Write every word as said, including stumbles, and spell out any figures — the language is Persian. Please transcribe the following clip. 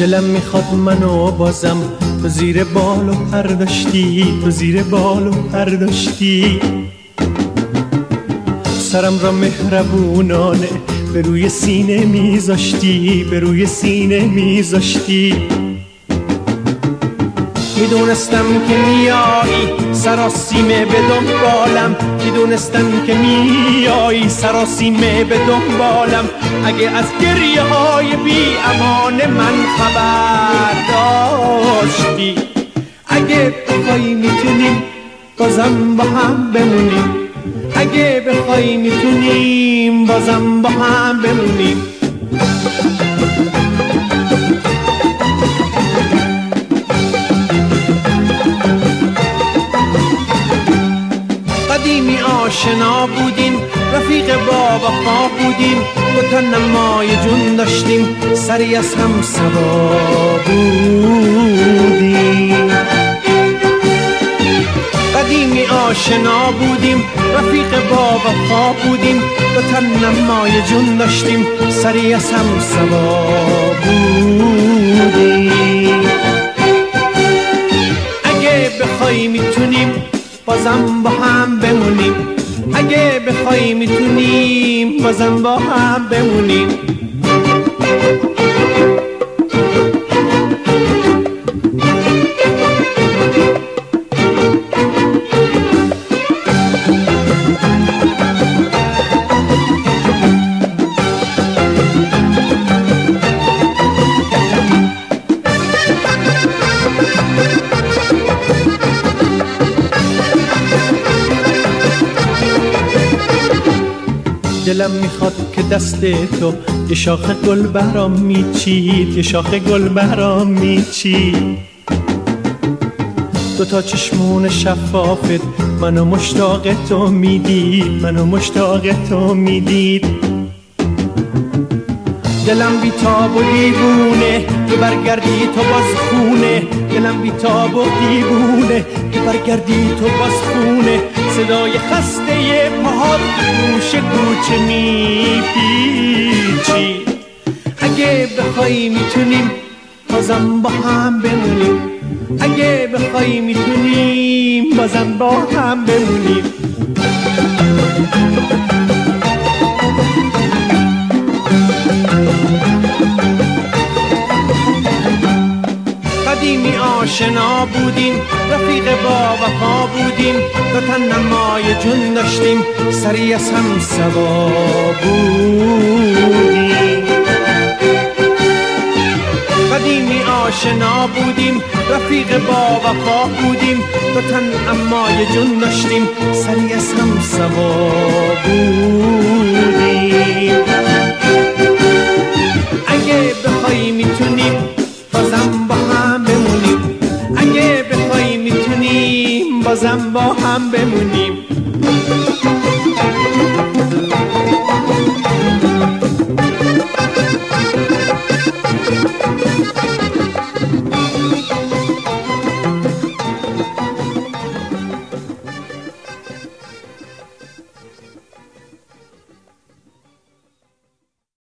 دلم میخواد منو بازم تو زیر بال و پر داشتی، تو زیر بال و پر داشتی. سرم را مهربونانه به روی سینه میذاشتی، به روی سینه میذاشتی. میدونستم که میایی سراسیمه به دنبالم، میدونستم که میایی سراسیمه به دنبالم. اگه از گریه های بی امان من خبر داشتی، اگه بخوای میتونیم بازم با هم بمونیم، اگه بخوای میتونیم بازم با هم بمونیم. قدیمی آشنا بودیم، رفیق با وفا بودیم، دو تا نمای جون داشتیم، سری از هم سوا بودیم. قدیمی آشنا بودیم، رفیق با وفا بودیم، دو تا نمای جون داشتیم، سری از هم سوا بودیم. اگه بخوای میتونیم بازم با هم بمونیم، اگه بخوای میتونیم بازم با هم بمونیم. دلم میخواد که دست تو یه شاخ گل برام میچید، یه شاخ گل برام میچید. دو تا چشمون شفافت منو مشتاق تو میدید، منو مشتاق تو میدید. دلم بیتاب و دیوونه که برگردی تو باز خونه، دلم بیتاب و دیوونه که برگردی تو باز خونه. صدای خسته پاهات گوش کوچه میپیچی. اگه بخوای میتونیم بازم با هم بمونیم، اگه بخوای میتونیم بازم با هم بمونیم. قدیمی آشنا بودیم، رفیق با وفا بودیم، دو تا نمای جون داشتیم، سری از هم سوا بودیم. قدیمی آشنا بودیم، رفیق با وفا بودیم، دو تا نمای جون داشتیم، سری از هم سوا بودیم. اگه بخوای میتونیم بازم با هم بمونیم، اگه بخوای میتونیم بازم با هم بمونیم.